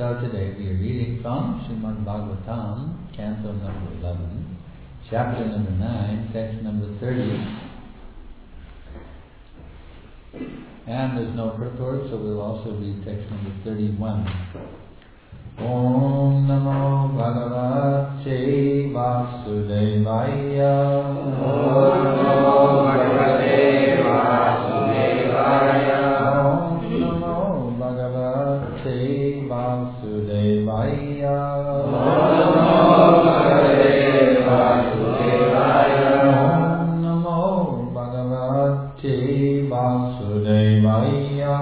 So today we are reading from Srimad Bhagavatam, Canto number 11, Chapter number 9, Text number 30. And there's no purport, so we'll also read text number 31. Om Namo Bhagavate Vasudevaya. Om Namo Bhagavate Vasudevaya. Om Namo Bhagavate Vasudevaya. Om Namo Bhagavate Vasudevaya. Om Namo Bhagavate Vasudevaya.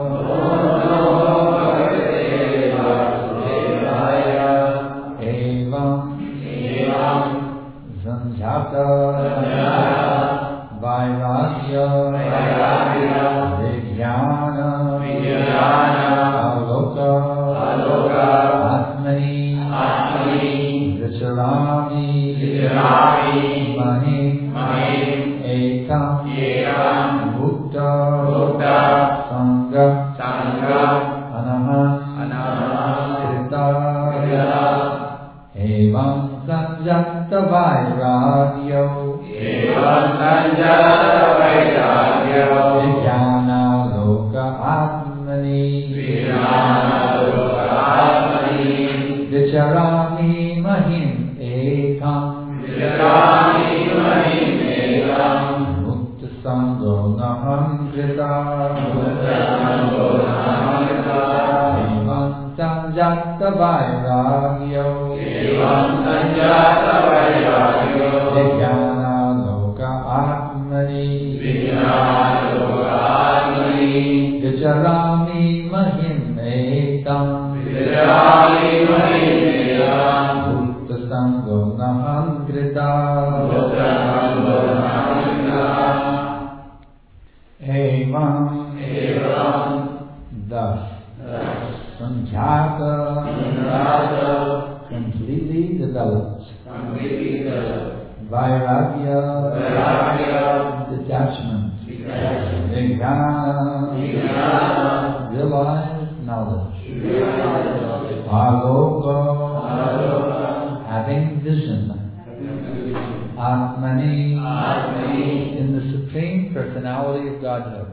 Sanjata Vairagya Vijnana Aloka Atmani Vicharami Mahim Ekam Mukta Sangha Anahan Krita Evam Sanjata Vairagyo Vijnana Loka Atmani Vicharami Mahim Ekam Mukta Sango Naham Krita Evam Sanjata Vairagyo Vijnana Loka Atmani Vicharami Mahim Ekam Mukta Sango Naham Krita Evam thus Sanjata completely developed Vairagya detachment Vijnana realized knowledge Aloka having vision Atmani in the Supreme Personality of Godhead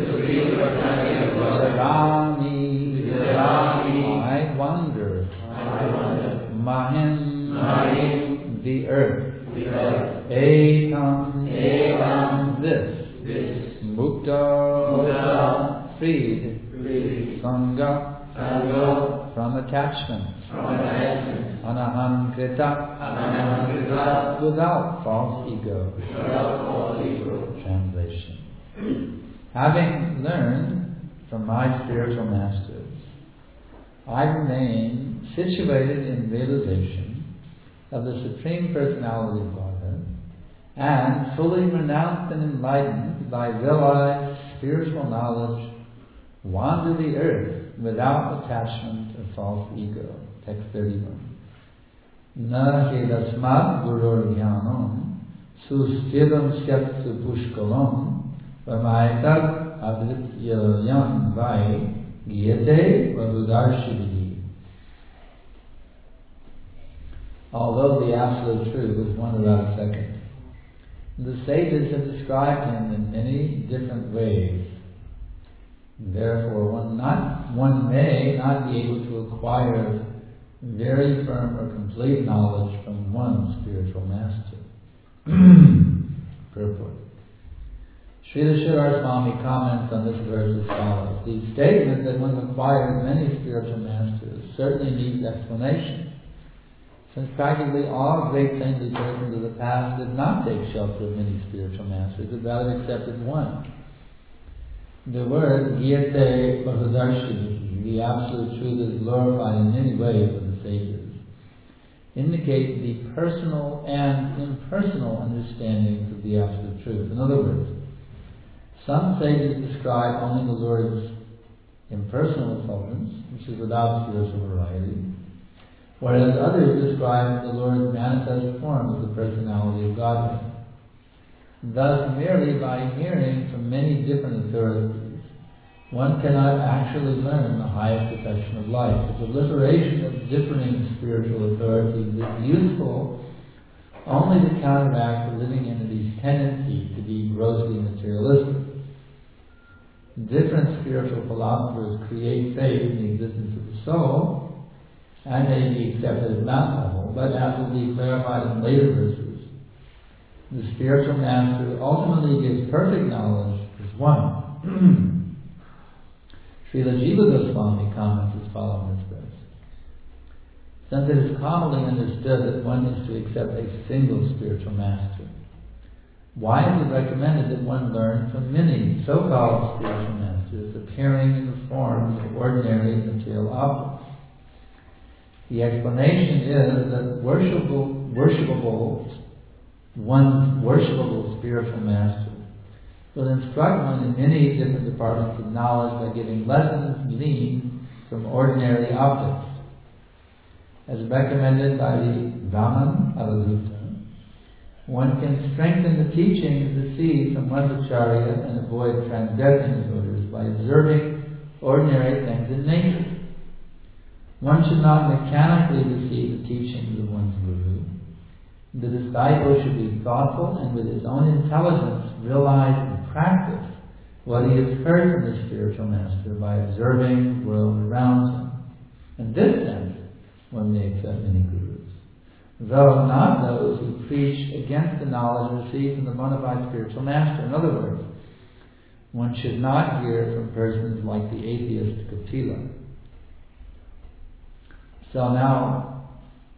Vicharami I wander Mahim the earth Ekam this Mukta freed Sangha from attachment Anaham Krita without false ego. Translation. Having learned from my spiritual masters, I remain situated in realization of the Supreme Personality of Godhead and fully renounced and enlightened by realized spiritual knowledge, wander the earth without attachment of false ego. Text 31. Na hedasmat gurur jnanam susthidam syatsu pushkalam vamaitat adrityayan vai gyate vadudarshini. Although the Absolute Truth is one without a second, the sages have described him in many different ways. Therefore, one may not be able to acquire very firm or complete knowledge from one spiritual master. Purport. Srila Sridhar Swami comments on this verse as follows. The statement that one acquires many spiritual masters certainly needs explanation, since practically all great saintly persons of the past did not take shelter of many spiritual masters, but rather accepted one. The word Gyate Vahudarshini, the Absolute Truth is glorified in many ways of the sages, indicate the personal and impersonal understandings of the Absolute Truth. In other words, some sages describe only the Lord's impersonal effulgence, which is without spiritual variety, whereas others describe the Lord's manifest form as the personality of Godhead. Thus, merely by hearing from many different authorities one cannot actually learn the highest perfection of life. The proliferation of differing spiritual authorities is useful only to counteract the living entity's tendency to be grossly materialistic. Different spiritual philosophers create faith in the existence of the soul, and may be accepted at that level, but as will be clarified in later verses, the spiritual master ultimately gives perfect knowledge as one. Srila Jiva Goswami comments as follows on this verse. Since it is commonly understood that one is to accept a single spiritual master, why is it recommended that one learn from many so-called spiritual masters appearing in the forms of ordinary material objects? The explanation is that one's worshipable spiritual master will instruct one in many different departments of knowledge by giving lessons gleaned from ordinary objects. As recommended by the Brahman Avadhuta, one can strengthen the teachings received from one's acharya and avoid transgressing his orders by observing ordinary things in nature. One should not mechanically receive the teachings of one's guru. The disciple should be thoughtful and with his own intelligence realize and practice what he has heard from his spiritual master by observing the world around him. In this sense, one may accept many gurus, though not those who preach against the knowledge received from the bona fide spiritual master. In other words, one should not hear from persons like the atheist Kapila. So now,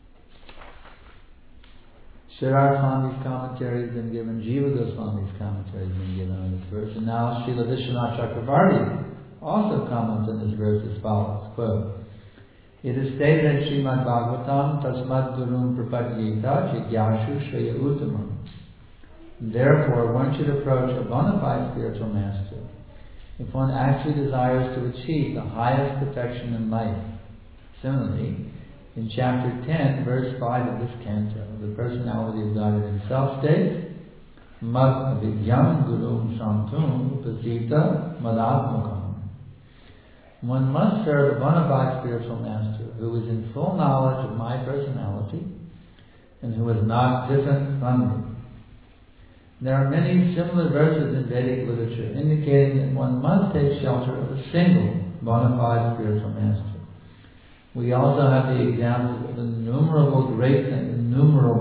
Sridhar Swami's commentary has been given, Jiva Goswami's commentary has been given on this verse, and now Srila Vishwanath Chakravarti also comments on this verse as follows, quote, it is stated in Srimad Bhagavatam, Tasmad Gurum Prapadyeta Jigyashu Shreya Uttamam. Therefore, one should approach a bona fide spiritual master if one actually desires to achieve the highest perfection in life. Similarly, in chapter 10, verse 5 of this canto, the personality of God in himself states, Mad Avidyam Gurum Shantum Upasita Madatmukam. One must serve a bona fide spiritual master who is in full knowledge of my personality and who is not different from me. There are many similar verses in Vedic literature indicating that one must take shelter of a single bona fide spiritual master. We also have the examples of innumerable great saintly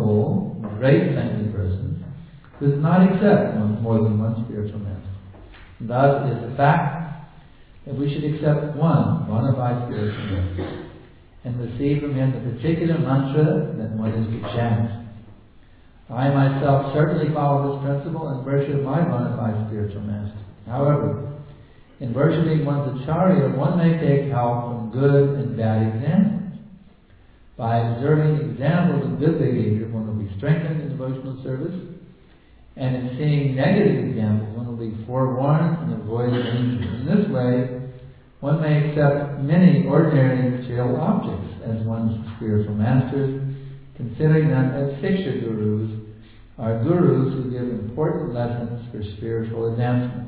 persons who do not accept more than one spiritual master. Thus, it is a fact that we should accept one bona fide spiritual master and receive from him the particular mantra that one is to chant. I myself certainly follow this principle and worship my bona fide spiritual master. However, in worshipping one's acharya, one may take help from good and bad examples. By observing examples of good behavior, one will be strengthened in devotional service, and in seeing negative examples, one will be forewarned and avoid danger. In this way, one may accept many ordinary material objects as one's spiritual masters, considering them as Shiksha gurus, are gurus who give important lessons for spiritual advancement.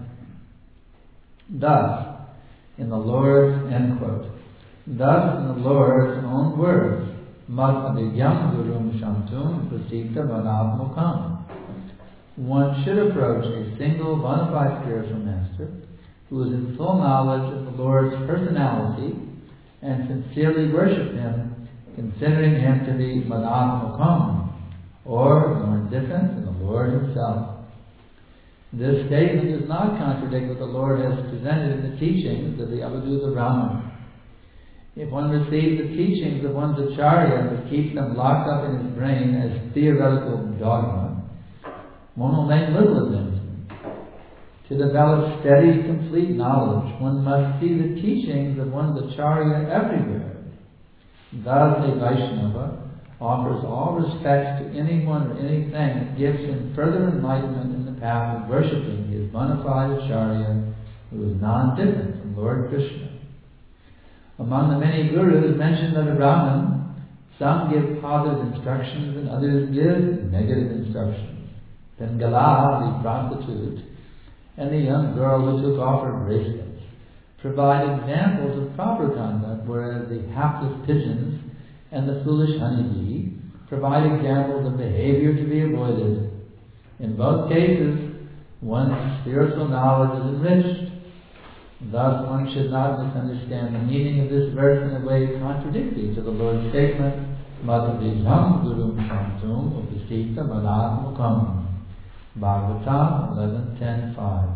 Thus, in the Lord's, end quote, thus in the Lord's own words, Mad Avidyam Gurum Shantum Prasita Manavmukam. One should approach a single bona fide spiritual master who is in full knowledge of the Lord's personality and sincerely worship him, considering him to be Manavmukam, or more different than the Lord himself. This statement does not contradict what the Lord has presented in the teachings of the Avadhuta Brahman. If one receives the teachings of one's acharya but keeps them locked up in his brain as theoretical dogma, one will make little advancement. To develop steady, complete knowledge, one must see the teachings of one's acharya everywhere. Thus, a Vaishnava offers all respects to anyone or anything that gives him further enlightenment in the path of worshipping his bona fide acharya, who is non-different from Lord Krishna. Among the many gurus mentioned by the Brahman, some give positive instructions and others give negative instructions. Pingala, the prostitute, and the young girl who took off her bracelets, provide examples of proper conduct, whereas the hapless pigeons and the foolish honeybee provide examples of behavior to be avoided. In both cases, one's spiritual knowledge is enriched. Thus, one should not misunderstand the meaning of this verse in a way contradictory to the Lord's statement, Madhvijam Gurum Shantum Upasita Manat Mukam. Bhagavatam 11.10.5.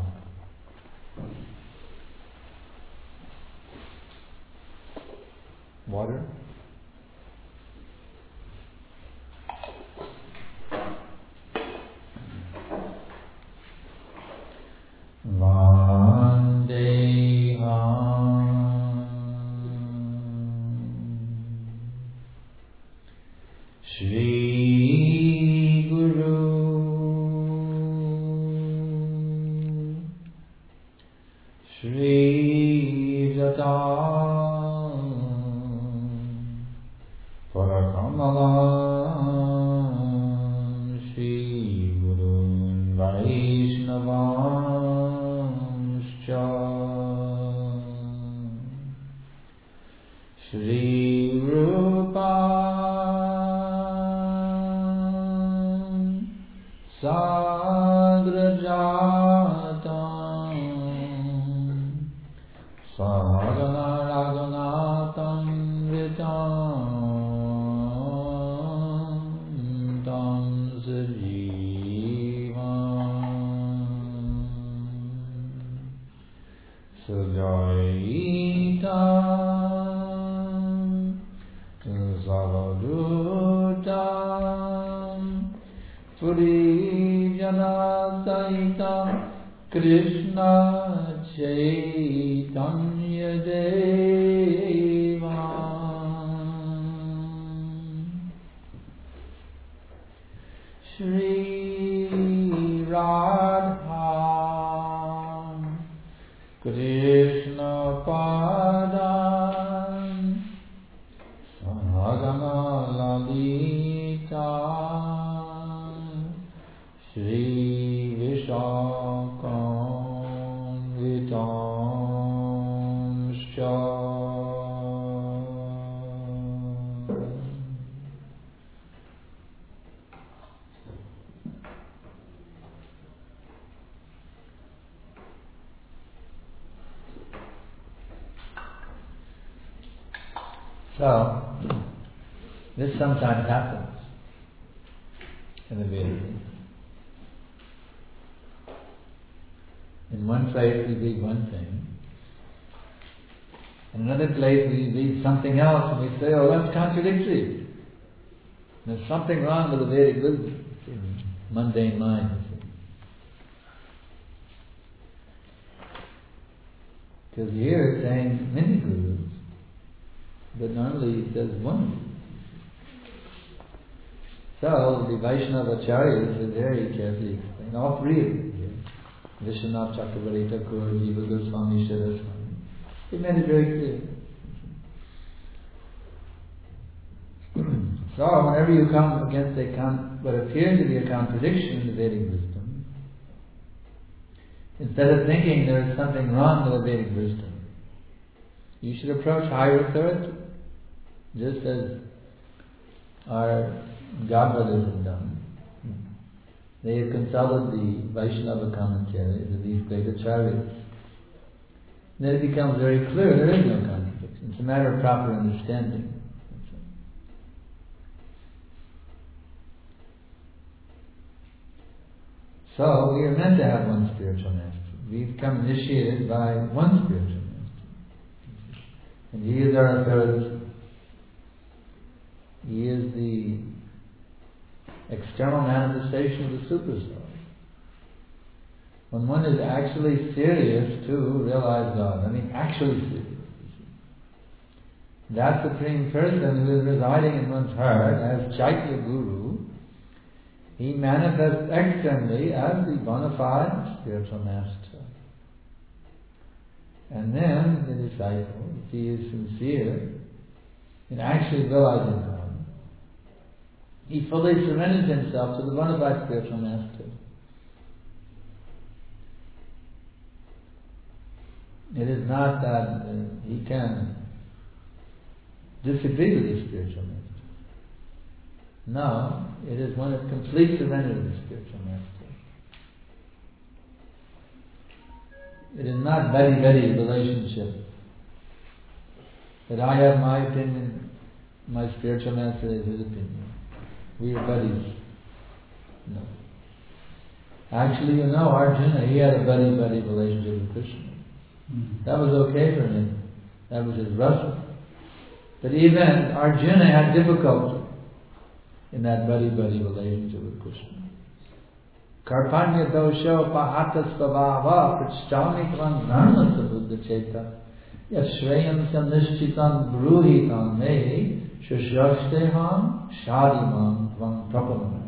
Water? Vandeham Shri Guru Shri Jata Parakamalam Shri Guru Vaishnavamscha Shri Rupa Sagrajatam Sahagana Raghunatham Vitam Tam Sajivam Sujaitam Zavadutam Puri Janasaitam Krishna Chaitanya Devam Shri Radha Krishna Padam Sahagana Lalita Shri Vishakam Vitamscha So, this sometimes happens in the Vedas. In one place we read one thing, in another place we read something else and we say, oh, that's contradictory. There's something wrong with the Vedic wisdom in mundane mind. Because here it's saying many gurus, but normally it says one guru. So the Vaishnava Acharyas are very carefully explained, all three of them here. Vishwanath Chakravarti Thakur, Jiva Goswami, Shara Swami. They made it very clear. So whenever you come against what appears to be a contradiction in the Vedic wisdom, instead of thinking there is something wrong with the Vedic wisdom, you should approach higher authority, just as our godbrothers have done. They have consulted the Vaishnava commentaries of these great acharyas. Then it becomes very clear there is no contradiction. It's a matter of proper understanding. So we are meant to have one spiritual master. We become initiated by one spiritual master. And he is our authority. He is the external manifestation of the Supersoul. When one is actually serious to realize God, actually serious, that Supreme Person who is residing in one's heart as Chaitya Guru, he manifests externally as the bona fide spiritual master. And then the disciple, if he is sincere in actually realizing God, he fully surrenders himself to the bona fide spiritual master. It is not that he can disagree with his spiritual master. No, it is one of complete surrender to the spiritual master. It is not buddy-buddy relationship. That I have my opinion, my spiritual master has his opinion. We are buddies. No. Actually, Arjuna, he had a buddy-buddy relationship with Krishna. That was okay for him. That was his rasa. But even Arjuna had difficulty in that buddy-buddy relationship with Krishna. Karpanya dosho pahata svabhava prachami tvam dharma sabuddha cheta yashreyam sanishchitam bruhitam me shushrashteham shadimam tvam prapanam.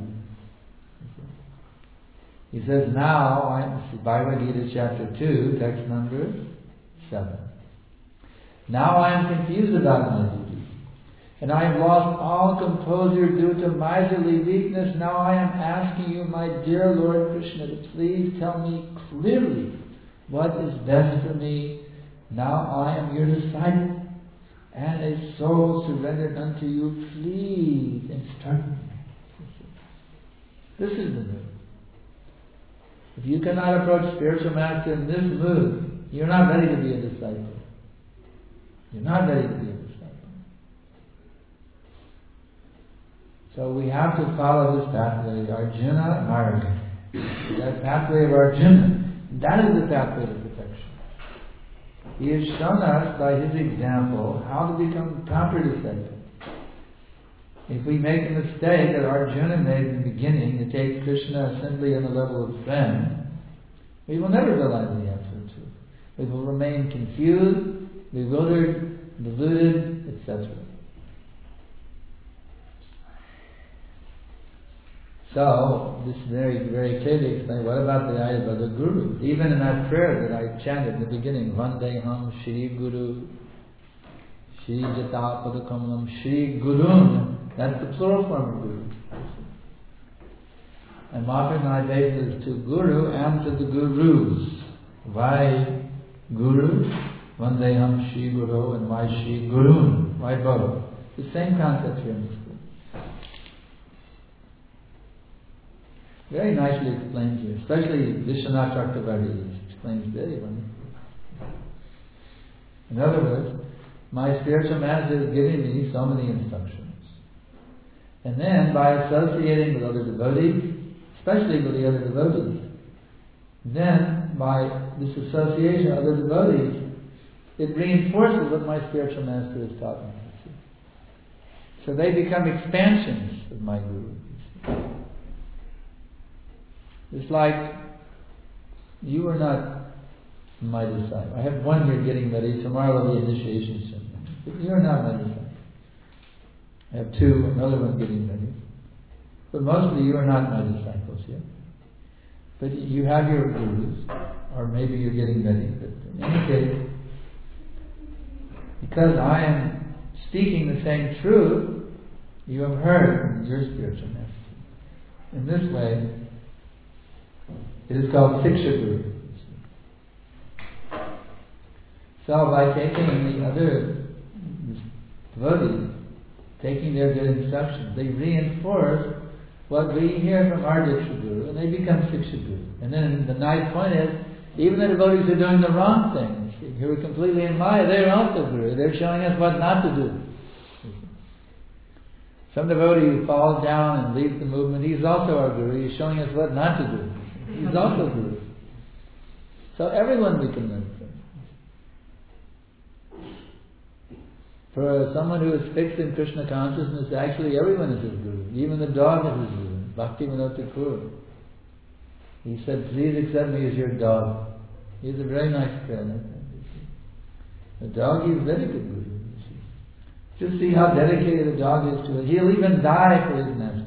He says, now, this is Bhagavad Gita chapter 2, text number 7. Now I am confused about my duty, and I have lost all composure due to miserly weakness. Now I am asking you, my dear Lord Krishna, to please tell me clearly what is best for me. Now I am your disciple, and a soul surrendered unto you. Please instruct me. This is the mood. If you cannot approach spiritual master in this mood, you're not ready to be a disciple. You're not ready to be a disciple. So we have to follow this pathway, Arjuna Marga. That pathway of Arjuna, that is the pathway to perfection. He has shown us by his example how to become proper disciples. If we make a mistake that Arjuna made in the beginning, to take Krishna simply on the level of friend, we will never realize the absolute truth. We will remain confused, bewildered, deluded, etc. So, this very, very clearly explains, what about the ayat of the Guru? Even in that prayer that I chanted in the beginning, Vandeham Shri Guru, Shri Jata Padakamalam, Shri Gurun, that's the plural form of Guru. And Mahaprabhu bases to Guru and to the Gurus. Why Guru? Vandeham Shri Guru, and why Shri Gurun? Why both? The same concept here in the school. Very nicely explained here, especially Vishwanath Chakravarti explains very wonderfully. In other words, my spiritual master is giving me so many instructions. And then, by associating with other devotees, especially with the other devotees, then, by this association with other devotees, it reinforces what my spiritual master is taught me. So they become expansions of my Guru. It's like, you are not my disciple. I have one here getting ready, tomorrow will be initiation ceremony. But you are not my disciple. I have two, another one getting ready. But mostly you are not my disciples yet. But you have your gurus, or maybe you're getting ready. But in any case, because I am speaking the same truth, you have heard from your spiritual master. In this way, it is called Siksha Guru. So by taking the other devotees, taking their good instructions, they reinforce what we hear from our Diksha Guru, and they become Siksha Guru. And then the nice point is, even the devotees who are doing the wrong things, who are completely in Maya, they're also Guru. They're showing us what not to do. Some devotee who falls down and leaves the movement, he's also our Guru. He's showing us what not to do. He's also Guru. So everyone we can learn from. For someone who is fixed in Krishna consciousness, actually everyone is his Guru. Even the dog is his Guru. Bhaktivinoda Thakur. He said, please accept me as your dog. He's a very nice prayer. The dog is very good Guru. Just see how dedicated the dog is to it. He'll even die for his master.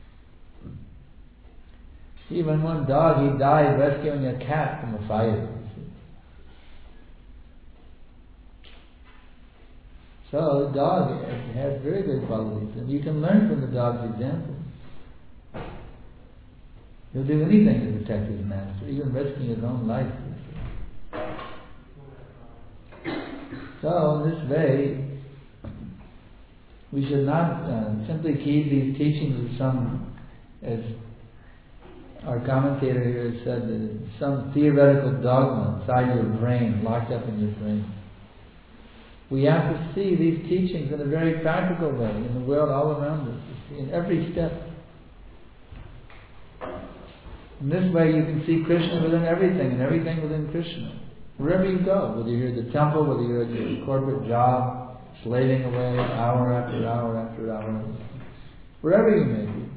Even one dog, he died rescuing a cat from a fire. So the dog has very good qualities, and you can learn from the dog's example. He'll do anything to protect his master, even risking his own life. So in this way, we should not simply keep these teachings as our commentator here said, some theoretical dogma inside your brain, locked up in your brain. We have to see these teachings in a very practical way, in the world all around us, in every step. In this way you can see Krishna within everything, and everything within Krishna. Wherever you go, whether you're at the temple, whether you're at your corporate job, slaving away hour after hour after hour, wherever you may be.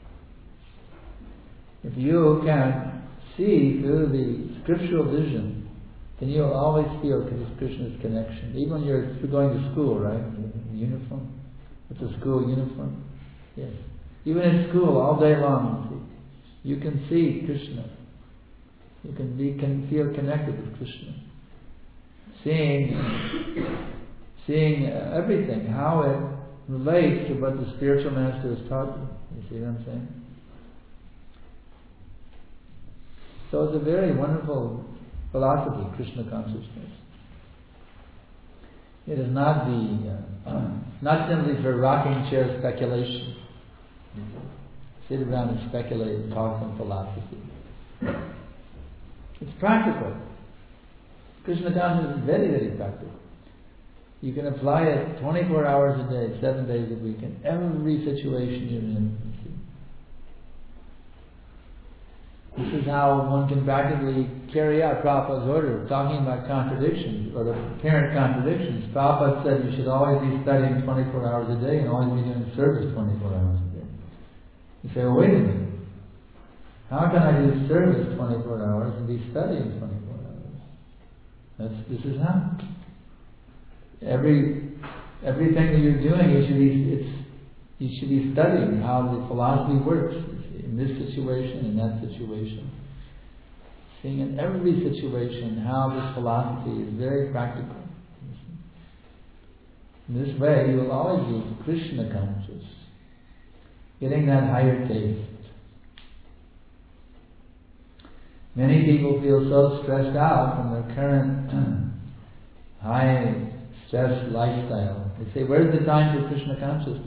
If you can see through the scriptural vision, then you'll always feel Krishna's connection. Even when you're going to school, right? In uniform. It's a school uniform. Yes. Even in school, all day long, you can see Krishna. You can feel connected with Krishna. Seeing everything, how it relates to what the spiritual master has taught you. You see what I'm saying? So it's a very wonderful philosophy, Krishna consciousness. It is not not simply for rocking chair speculation. Sit around and speculate and talk some philosophy. It's practical. Krishna consciousness is very, very practical. You can apply it 24 hours a day, 7 days a week, in every situation you're in. This is how one can practically carry out Prabhupada's order of talking about contradictions, or apparent contradictions. Prabhupada said you should always be studying 24 hours a day and always be doing service 24 hours a day. You say, well, wait a minute. How can I do service 24 hours and be studying 24 hours? This is how. Everything that you're doing, you should be studying how the philosophy works. In this situation, in that situation. Seeing in every situation how this philosophy is very practical. In this way, you will always be Krishna conscious, getting that higher taste. Many people feel so stressed out from their current high stress lifestyle. They say, where's the time for Krishna consciousness?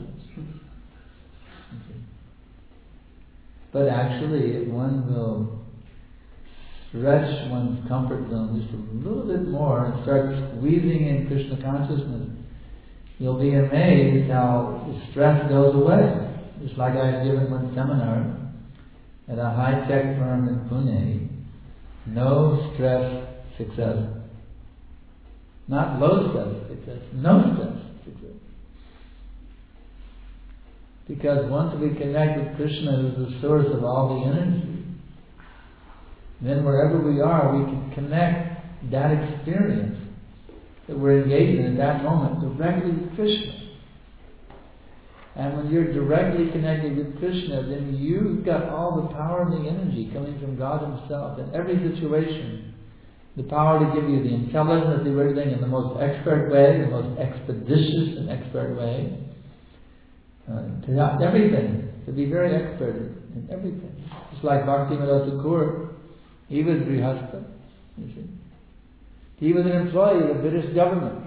But actually, if one will stretch one's comfort zone just a little bit more and start squeezing in Krishna consciousness, you'll be amazed how the stress goes away. Just like I had given one seminar at a high-tech firm in Pune, no stress success. Not low stress success, no stress success. Because once we connect with Krishna, who's the source of all the energy, then wherever we are, we can connect that experience that we're engaged in at that moment directly with Krishna. And when you're directly connected with Krishna, then you've got all the power and the energy coming from God Himself in every situation. The power to give you the intelligence to do everything in the most expert way, the most expeditious and expert way. To everything, to be very expert in everything. Just like Bhaktivinoda Thakur, he was Grihastha, you see. He was an employee of the British government.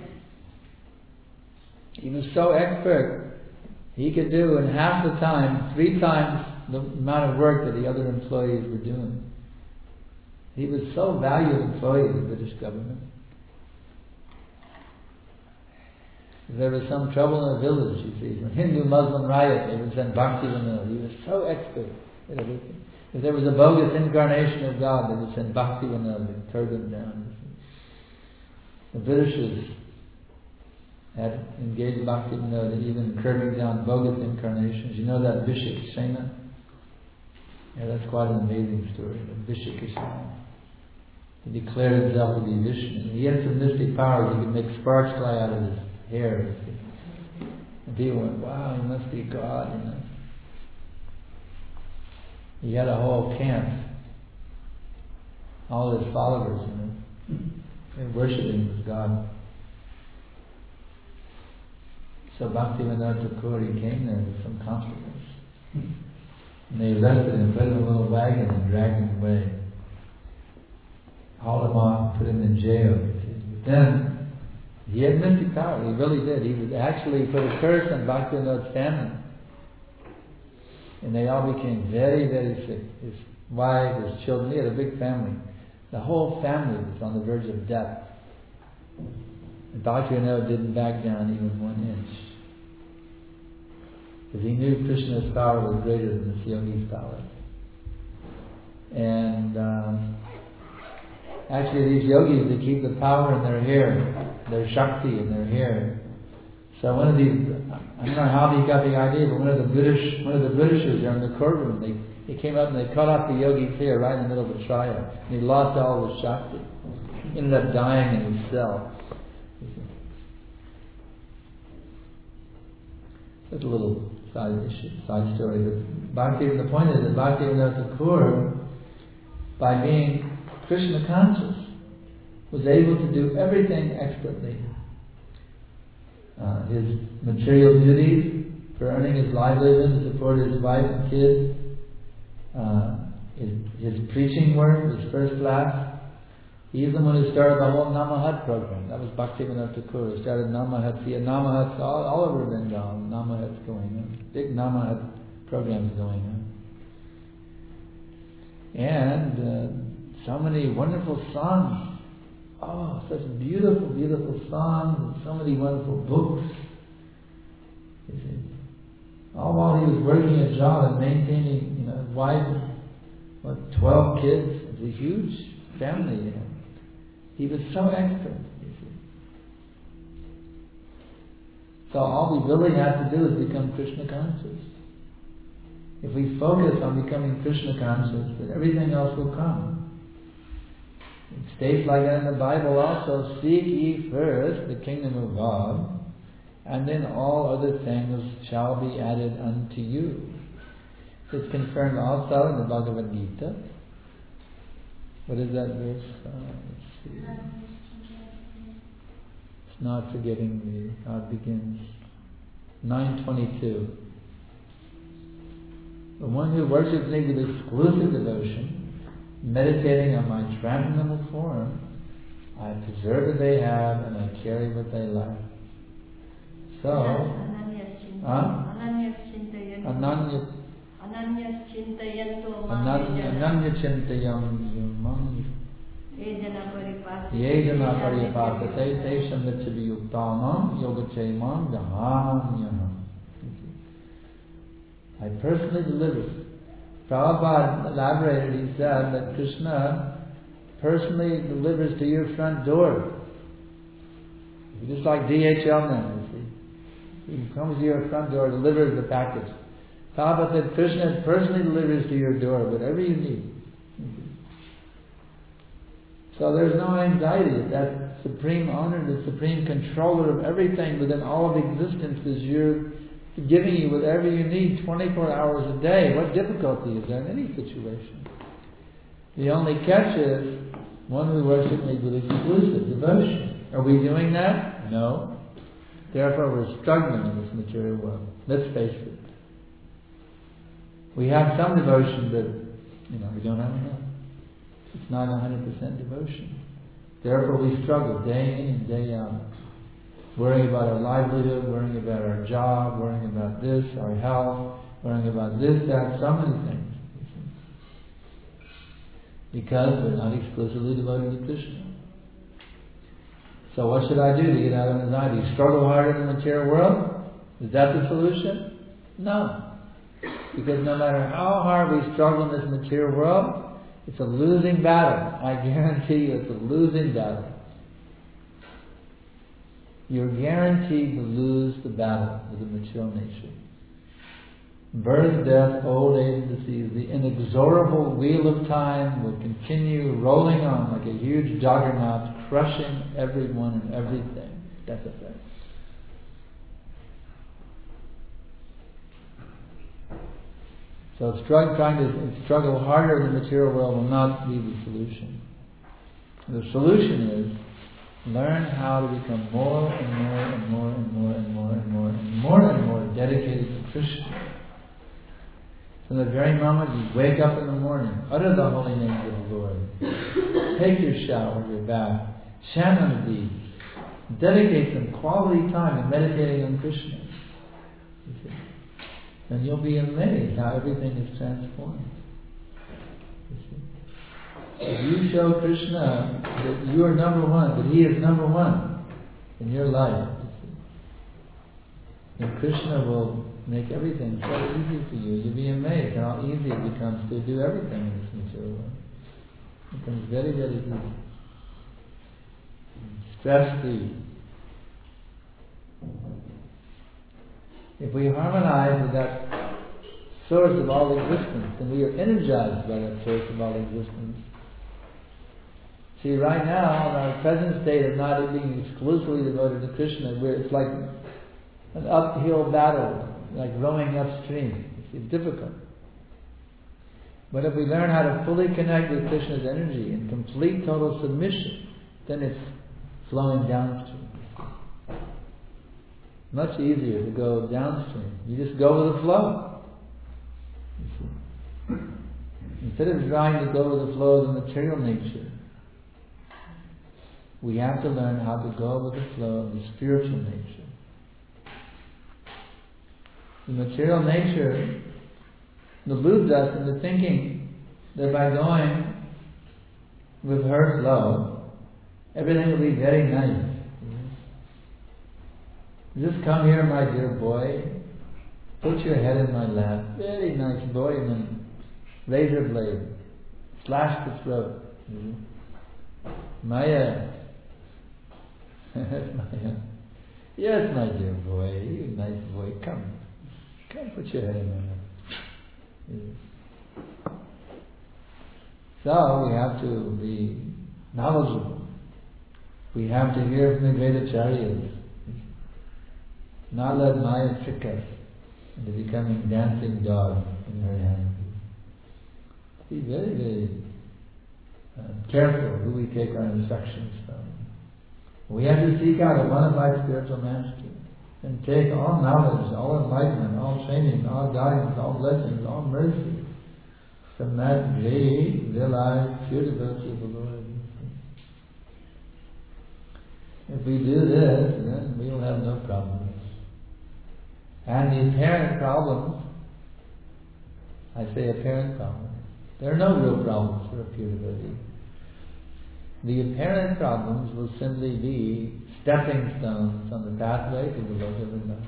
He was so expert, he could do in half the time, 3 times the amount of work that the other employees were doing. He was so valued employee of the British government. If there was some trouble in a village, you see, a Hindu-Muslim riot, they would send Bhaktivinoda. He was so expert in everything. If there was a bogus incarnation of God, they would send Bhaktivinoda and turn him down. The Britishers had engaged Bhaktivinoda even curbing down bogus incarnations. You know that Vishikshena? Yeah, that's quite an amazing story. The Vishikshena. He declared himself to be Vishnu. He had some mystic powers. He could make sparks fly out of his hair. And people went, wow, he must be God, you know. He had a whole camp. All his followers, you know. They worshipped him as God. So Bhaktivinoda Thakur, he came there with some compliments. And they arrested him, put him in a little wagon and dragged him away. Hauled him off, put him in jail. But then He had mystic power, he really did. He would actually put a curse on Bhaktivinoda's family. And they all became very, very sick. His wife, his children, he had a big family. The whole family was on the verge of death. And Bhaktivinoda didn't back down even 1 inch. Because he knew Krishna's power was greater than this yogi's power. And actually these yogis, they keep the power in their hair, their Shakti in their hair. So one of these, I don't know how they got the idea, but one of the Britishers there in the courtroom, they came up and they cut off the yogi's hair right in the middle of the trial. And he lost all his Shakti. He ended up dying in his cell. That's a little side story. But the point is that Bhaktivinoda Thakur, by being Krishna conscious, was able to do everything expertly. His material duties for earning his livelihood to support his wife and kids, his preaching work was first class. He's the one who started the whole Namahat program. That was Bhaktivinoda Thakur. He started Namahat. He had Namahats all over Bengal. Namahats going on. Big Namahat programs going on. And so many wonderful songs. Oh, such beautiful, beautiful songs, and so many wonderful books. You see, all while he was working a job and maintaining, his wife, 12 kids. It's a huge family. He was so expert. You see. So all we really have to do is become Krishna conscious. If we focus on becoming Krishna conscious, then everything else will come. It states like that in the Bible also, seek ye first the kingdom of God, and then all other things shall be added unto you. It's confirmed also in the Bhagavad Gita. What is that verse? Let's see. It's not forgetting how it begins. 9:22. The one who worships me with exclusive devotion, meditating on my transcendental form, I preserve what they have and I carry what they lack. So, Ananya Chintayam Yejana Pariyapasate Tesham Nityabhiyuktanam Yogachemam Jahanyam. I personally delivered. Prabhupada elaborated, he said that Krishna personally delivers to your front door. Just like DHL now, you see. He comes to your front door, delivers the package. Prabhupada said Krishna personally delivers to your door whatever you need. So there's no anxiety. That supreme honor, the supreme controller of everything within all of existence is giving you whatever you need 24 hours a day. What difficulty is there in any situation? The only catch is one who worships me with exclusive devotion. Are we doing that? No. Therefore we're struggling in this material world. Let's face it. We have some devotion, but we don't have enough. It's not 100% devotion. Therefore we struggle day in and day out. Worrying about our livelihood, worrying about our job, worrying about this, our health, worrying about this, that, so many things. Because we're not exclusively devoted to Krishna. So what should I do to get out of anxiety? Struggle harder in the material world? Is that the solution? No. Because no matter how hard we struggle in this material world, it's a losing battle. I guarantee you it's a losing battle. You're guaranteed to lose the battle with the material nature. Birth, death, old age, and disease, the inexorable wheel of time will continue rolling on like a huge juggernaut, crushing everyone and everything. That's a fact. So trying to struggle harder in the material world will not be the solution. The solution is learn how to become more and more and more and more and more and more and more and more dedicated to Krishna. From the very moment you wake up in the morning, utter the holy names of the Lord. Take your shower, your bath, chant on the deeds, Dedicate some quality time to meditating on Krishna. You see? And you'll be amazed how everything is transformed. You see? If you show Krishna that you are number one, that He is number one in your life, you see, then Krishna will make everything so easy for you. You'll be amazed how easy it becomes to do everything in this material world. It becomes very, very easy. Stress-free. If we harmonize with that source of all existence, and we are energized by that source of all existence. See, right now, in our present state of not being exclusively devoted to Krishna, it's like an uphill battle, like rowing upstream. It's difficult. But if we learn how to fully connect with Krishna's energy in complete total submission, then it's flowing downstream. Much easier to go downstream. You just go with the flow. You see. Instead of trying to go with the flow of the material nature, we have to learn how to go with the flow of the spiritual nature. The material nature deludes us into thinking that by going with her flow, everything will be very nice. Just come here, my dear boy, put your head in my lap, very nice boy, and then razor blade, slash the throat. Maya. Maya. Yes, my dear boy, you nice boy, come put your head in my lap. So we have to be knowledgeable. We have to hear from the great acharyas. Not let Maya trick us into becoming dancing dogs in her hand. Be very, very careful who we take our instructions from. We have to seek out a bona fide spiritual master and take all knowledge, all enlightenment, all training, all guidance, all blessings, all mercy from that great, realized, pure devotee of the Lord. If we do this, then we will have no problems. And the apparent problems, I say apparent problems, there are no real problems for a pure devotee. The apparent problems will simply be stepping stones on the pathway to the Loka Vrindavan.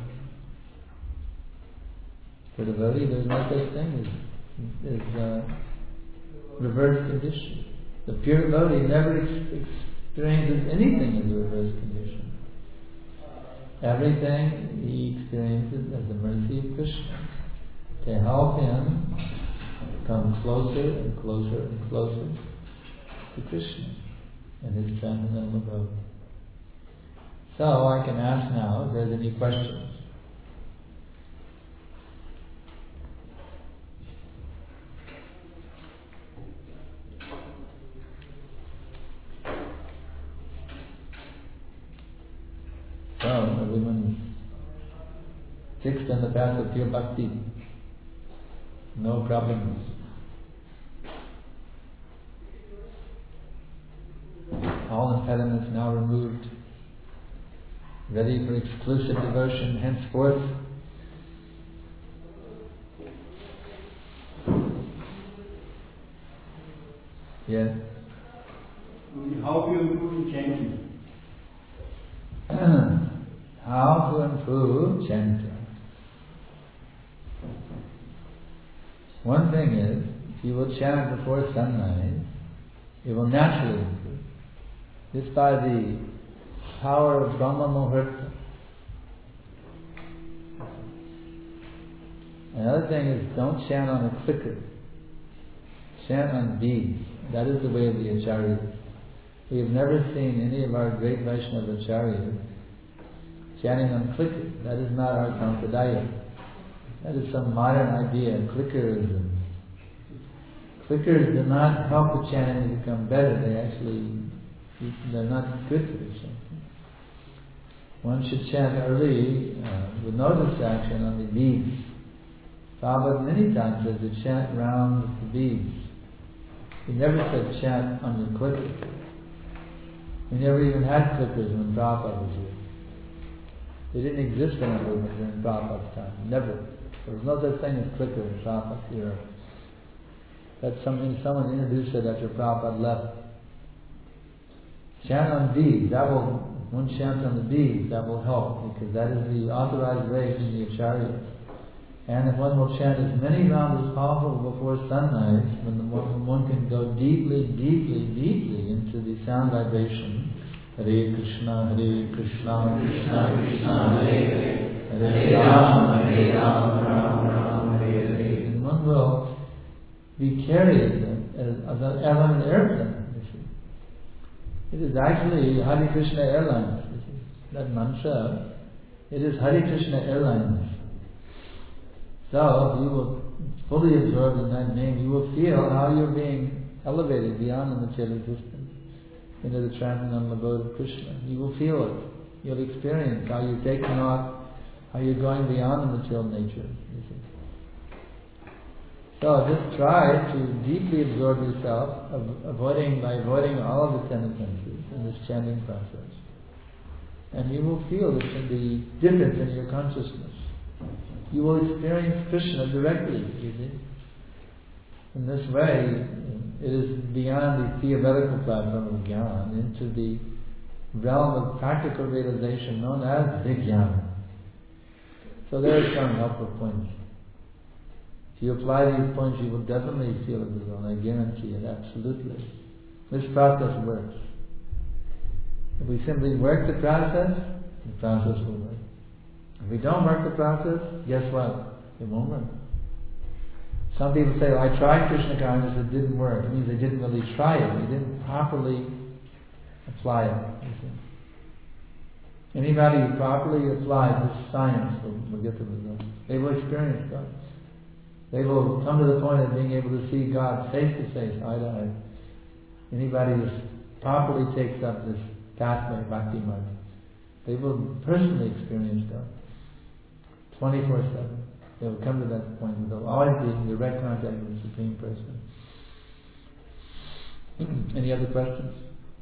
For the devotee, there's no such thing as reverse condition. The pure devotee never experiences anything as a reverse condition. Everything he experiences as the mercy of Krishna to help him come closer and closer and closer to Krishna and his transcendental abode. So I can ask now if there's any questions. So everyone's fixed on the path of pure bhakti. No problems. All impediments now removed. Ready for exclusive devotion henceforth. Yes. How to improve chanting? How to improve chanting. One thing is, if you will chant before sunrise, it will naturally improve. Just by the power of Brahma Muhurta. Another thing is, don't chant on a clicker. Chant on beads. That is the way of the acharyas. We have never seen any of our great Vaishnava acharyas chanting on clickers. That is not our sampradaya. That is some modern idea, clickerism. Clickers do not help the chanting to become better. They're not good for the chanting. One should chant early with no distraction on the beads. Prabhupada many times says to chant round the beads. He never said chant on your clicker. We never even had clickers when Prabhupada was here. They didn't exist in our movement during Prabhupada's time. Never. There was no such thing as clicker in Prabhupada's era. Someone introduced it after Prabhupada left. Chant on beads, one chant on the beads, that will help, because that is the authorized way from the Acharyas. And if one will chant as many rounds as possible before sunrise, when one can go deeply, deeply, deeply into the sound vibration, Hare Krishna, Krishna Krishna, Hare Hare, Hare Rama, Rama Rama, Hare Hare. And one will be carried as on an airplane, you see. It is actually Hare Krishna Airlines, you see. That mantra, it is Hare Krishna Airlines. So, you will fully absorb in that name, you will feel how you're being elevated beyond the material existence into the transcendental abode of Krishna. You will feel it. You'll experience how you're taking off, how you're going beyond the material nature. You see. So just try to deeply absorb yourself, by avoiding all of the tendencies in this chanting process. And you will feel the difference in your consciousness. You will experience Krishna directly, you see. In this way, it is beyond the theoretical platform of Jnana into the realm of practical realization known as Vijnana. So there are some helpful points. If you apply these points, you will definitely feel the result. I guarantee it, absolutely. This process works. If we simply work the process will work. If we don't work the process, guess what? It won't work. Some people say, I tried Krishna consciousness, it didn't work. It means they didn't really try it. They didn't properly apply it. You see. Anybody who properly applies this science will get the result. They will experience God. They will come to the point of being able to see God face to face, eye to eye. Anybody who properly takes up this pathway, Bhakti Marga, they will personally experience God. 24/7. They will come to that point where they'll always be in direct contact with the Supreme Person. Any other questions?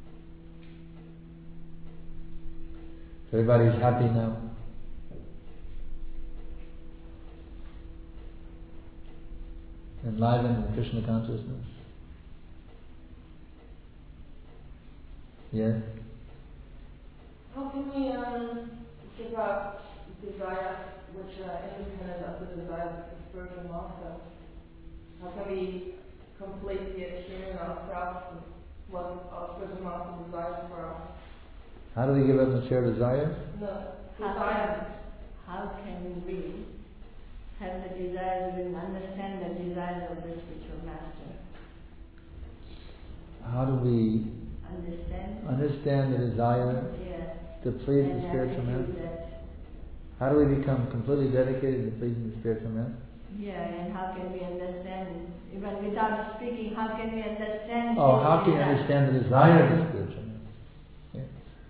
Everybody's happy now. Enlivened with Krishna consciousness. Yes? How can we give up desires which are independent of the desires of the spiritual master? How can we completely attune ourselves to what our spiritual master desires for us? How do we give up material desires? No, desires. How can we have the desires and understand the desires of the spiritual master? How do we understand the desire to please the spiritual master? How do we become completely dedicated to pleasing the spiritual master? Yeah, and how can we understand, even without speaking, how can we understand? How can you understand the desire of the spiritual master?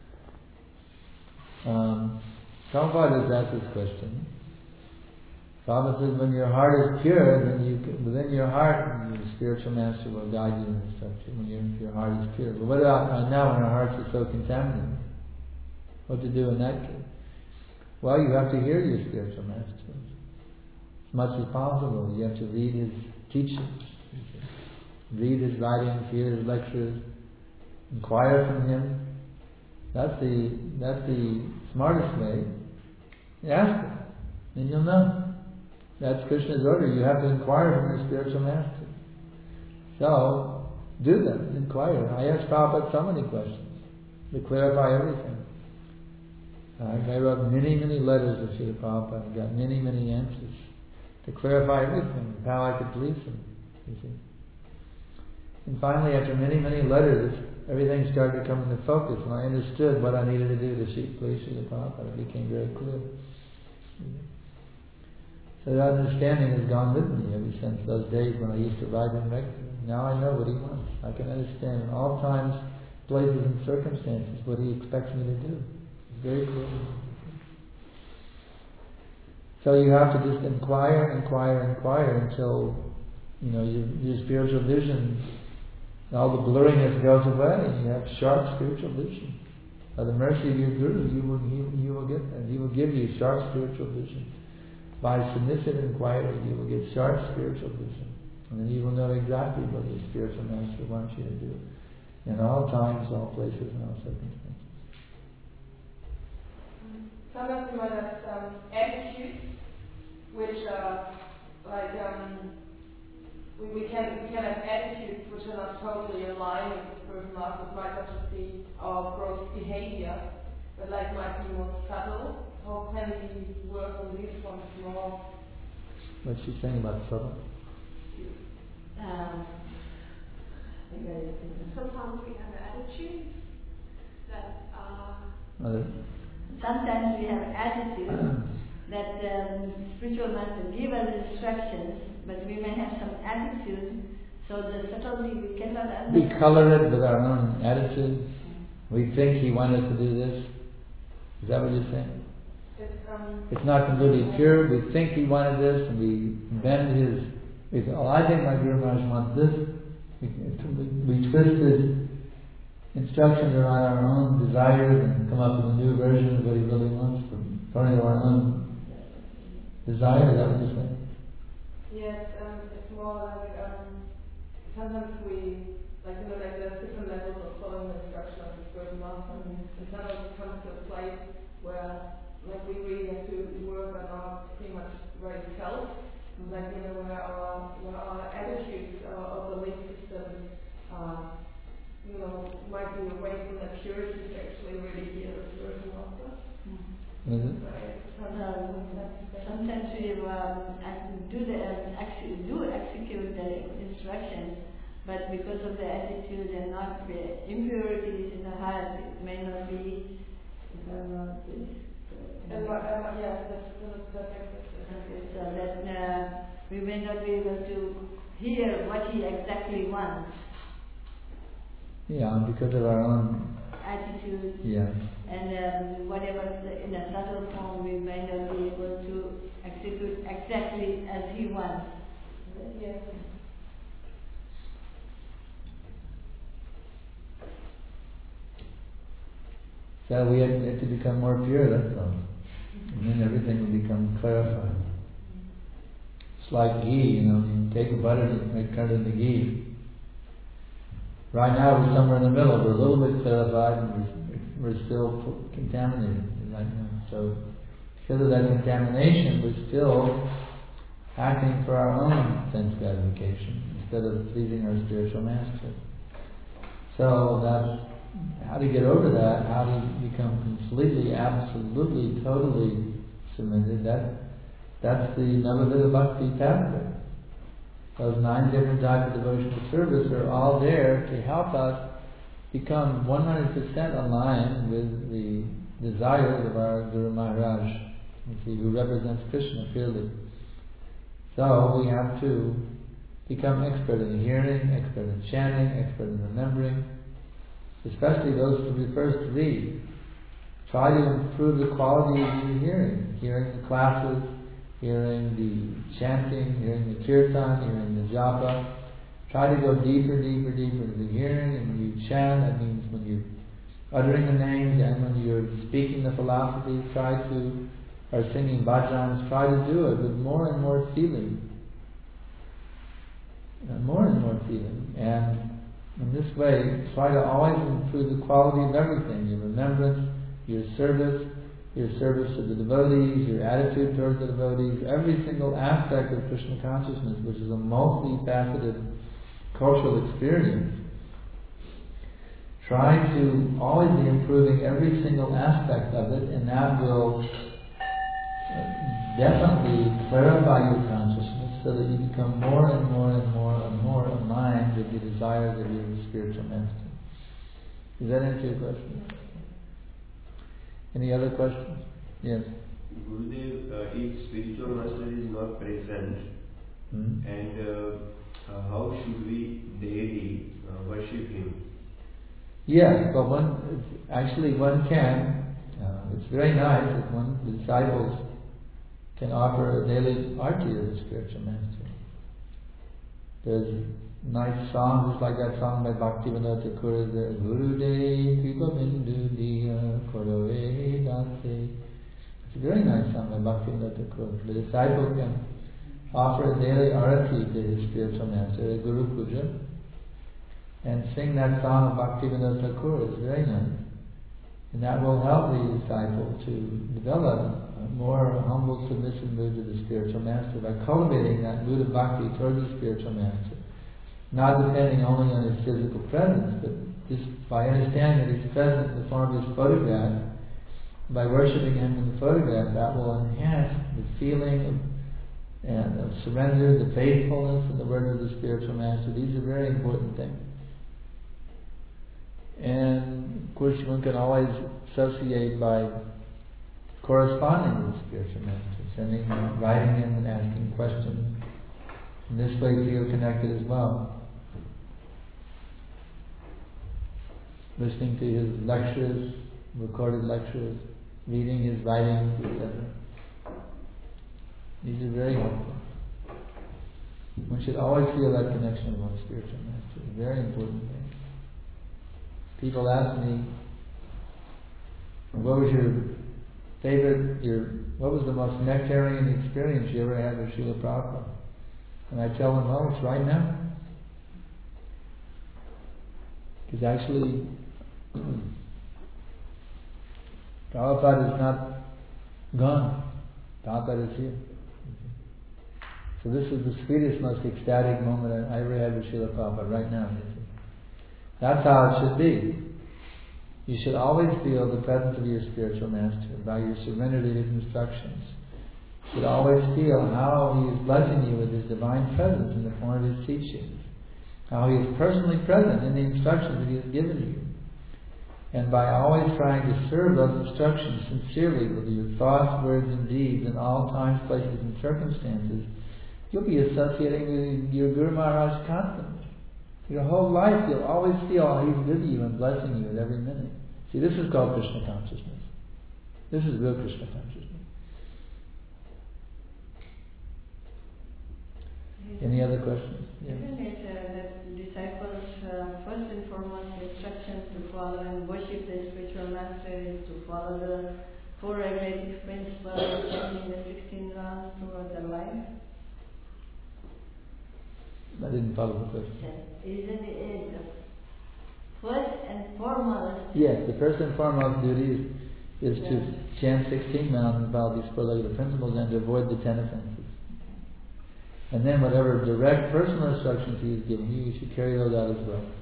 Yeah. Prabhupada has asked this question. Prabhupada says, when your heart is pure, then within your heart, the spiritual master will guide you and instruct you when your heart is pure. But what about now when our hearts are so contaminated? What to do in that case? Well, you have to hear your spiritual master as much as possible. You have to read his teachings, read his writings, hear his lectures, inquire from him. That's the smartest way. Ask him, and you'll know. That's Krishna's order. You have to inquire from your spiritual master. So, do that. Inquire. I asked Prabhupada so many questions to clarify everything. I wrote many, many letters to Srila Prabhupada and got many, many answers to clarify everything, how I could please him, you see. And finally, after many, many letters, everything started to come into focus, and I understood what I needed to do to please Srila Prabhupada. It became very clear. So that understanding has gone with me ever since those days when I used to write him regularly. Now I know what he wants. I can understand in all times, places, and circumstances what he expects me to do. Very clear. So you have to just inquire until your spiritual vision all the blurriness goes away, and you have sharp spiritual vision. By the mercy of your Guru, you will get that. He will give you sharp spiritual vision. By submissive inquiry, you will get sharp spiritual vision. And then you will know exactly what your spiritual master wants you to do. In all times, all places, and all circumstances. Sometimes we might have some attitudes which are like we can have attitudes which are not totally in line with the spiritual master. It might not just be our gross behavior, but like might be more subtle. How can we work on these ones more? What's she saying about subtle? Sometimes we have attitudes that are... Sometimes we have attitudes that spiritual master give us instructions, but we may have some attitude, so the subtlety we cannot understand. We color it with our own attitude. We think he wanted us to do this. Is that what you're saying? It's not completely pure. We think he wanted this, and we bend his... We say, I think my Guru Maharaj wants this. We twist his instructions around our own desires and come up with a new version of what he really wants according to our own desire. Is that what you're saying? Yes, it's more like sometimes we like there's different levels of following the instruction of the spiritual master, and sometimes it comes to a place where like we really have to work on our pretty much very self, like where our attitudes, our belief systems, might be away from the purity to actually really hear the spiritual master. Mm-hmm. Sometimes we do execute the instructions, but because of the attitude and not the impurities in the heart, it may not be. So that we may not be able to hear what he exactly wants. Yeah, because of our own attitude. Yeah. And whatever in a subtle form we may not be able to execute exactly as he wants. Yes. So we have to become more pure, that's all. And then everything will become clarified. It's like ghee, you take the butter and make it turn into ghee. Right now we're somewhere in the middle. We're a little bit clarified and we're still contaminated right now. So because of that contamination, we're still acting for our own sense gratification instead of pleasing our spiritual master. So that's how to get over that, how to become completely, absolutely, totally submitted. That's the Navadvipa Bhakti pathway. Those 9 different types of devotional service are all there to help us become 100% aligned with the desires of our Guru Maharaj, who represents Krishna purely. So we have to become expert in hearing, expert in chanting, expert in remembering, especially those the first 3. Try to improve the quality of your hearing the classes, hearing the chanting, hearing the kirtan, hearing the japa. Try to go deeper, deeper, deeper into the hearing, and when you chant, that means when you're uttering the names and when you're speaking the philosophy, or singing bhajans, try to do it with more and more feeling. More and more feeling. And in this way, try to always improve the quality of everything, your remembrance, your service to the devotees, your attitude towards the devotees, every single aspect of Krishna consciousness, which is a multifaceted cultural experience. Try to always be improving every single aspect of it, and that will definitely clarify your consciousness so that you become more and more and more and more aligned with the desires of your spiritual master. Does that answer your question? Any other questions? Yes. Gurudev, if spiritual master is not present, and how should we daily worship him? Yes, but one can. It's very nice if the disciples can offer a daily arti to the spiritual master. There's nice song, just like that song by Bhaktivinoda Thakur is there. Guru De Kripa Bindu Diya Korove Dase. It's a very nice song by Bhaktivinoda Thakur. The disciple can offer a daily arati to his spiritual master, a Guru Puja, and sing that song of Bhaktivinoda Thakur. It's very nice. And that will help the disciple to develop a more humble, submissive mood to the spiritual master by cultivating that mood of bhakti towards the spiritual master. Not depending only on his physical presence, but just by understanding that he's present in the form of his photograph, by worshipping him in the photograph, that will enhance the feeling of surrender, the faithfulness in the words of the spiritual master. These are very important things. And of course one can always associate by corresponding with the spiritual master, sending him, writing him and asking questions. In this way feel connected as well. Listening to his lectures, recorded lectures, reading his writings, etc. These are very helpful. One should always feel that connection with one's spiritual master. It's a very important thing. People ask me, what was the most nectarian experience you ever had with Srila Prabhupada? And I tell them, well, it's right now. Because actually, Prabhupada is not gone. Prabhupada is here. So this is the sweetest, most ecstatic moment I ever had with Srila Prabhupada, right now. That's how it should be. You should always feel the presence of your spiritual master by your surrender to his instructions. You should always feel how he is blessing you with his divine presence in the form of his teachings. How he is personally present in the instructions that he has given you. And by always trying to serve those instructions sincerely with your thoughts, words, and deeds in all times, places, and circumstances, you'll be associating with your Guru Maharaj constantly. Your whole life you'll always feel how he's with you and blessing you at every minute. See, this is called Krishna consciousness. This is real Krishna consciousness. Any other questions? Yes. Isn't it that disciples' first and foremost instructions to follow and worship the spiritual master is to follow the four regulative principles chanting the 16 rounds throughout their life? I didn't follow the question. Isn't it the first and foremost? Yes, the first and foremost duty is to chant 16 rounds and follow these four regulative principles and to avoid the 10 offenses. And then whatever direct personal instructions he has given you, you should carry those out as well.